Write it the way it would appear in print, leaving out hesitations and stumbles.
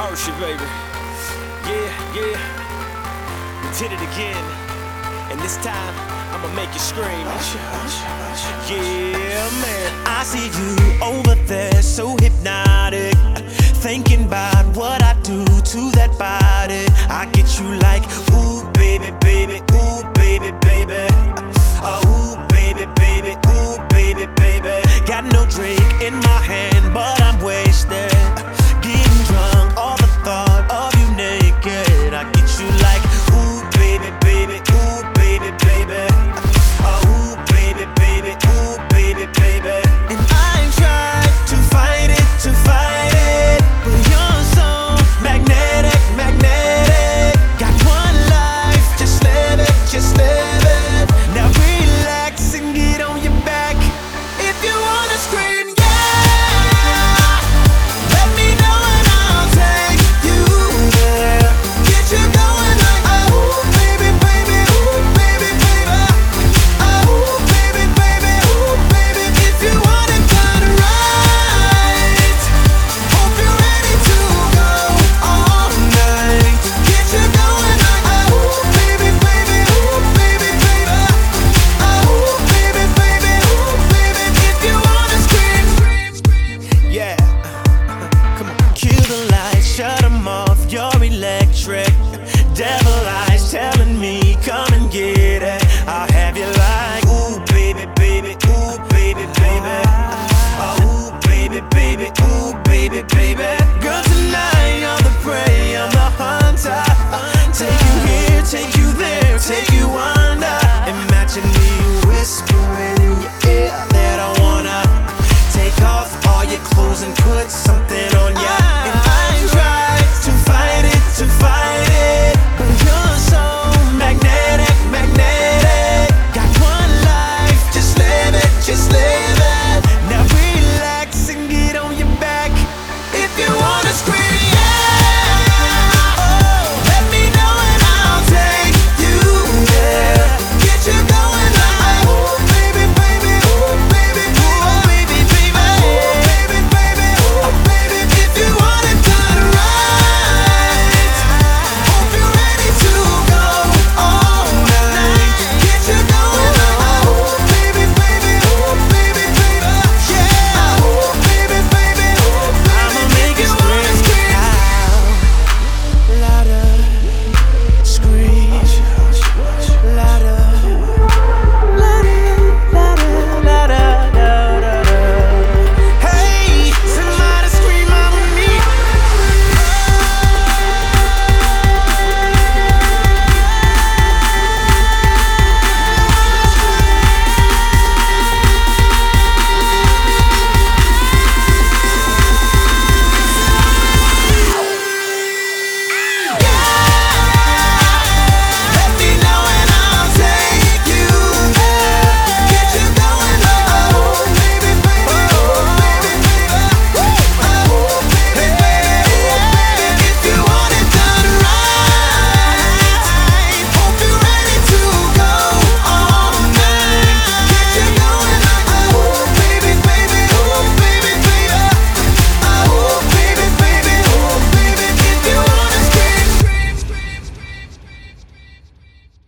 Ocean, baby. Yeah, yeah. We did it again. And this time, I'ma make you scream. Yeah, man. I see you over there, so hypnotic, thinking about what I do to that body. I get you like, ooh, baby, baby, ooh, baby, baby. Ooh, baby, baby, ooh, baby, baby. Got no drink in my hand, but I'm wasted. Getting drunk, all the thought of you naked. I get you like, ooh, baby, baby, ooh, baby, baby. Ooh, baby, baby, ooh, baby, baby. And I tried to fight it, but you're so magnetic, magnetic. Got one life, just live it, just live it. Now relax and get on your back. If you wanna scream, yeah, let me know and I'll take you there. Get you going like, oh, baby, baby, ooh, baby, baby. Oh, baby, baby, ooh, baby. If you want it done right, hope you're ready to go all night. Get you going like, oh, baby, baby, ooh, baby, baby. Oh, baby, baby, ooh, baby. If you wanna scream, Yeah. Come on. kill the lights, shut them off, you're electric. Devil eyes telling me, come and get it. I'll have you like, ooh, baby, baby, ooh, baby, baby. Ooh, baby, baby, ooh, baby, baby.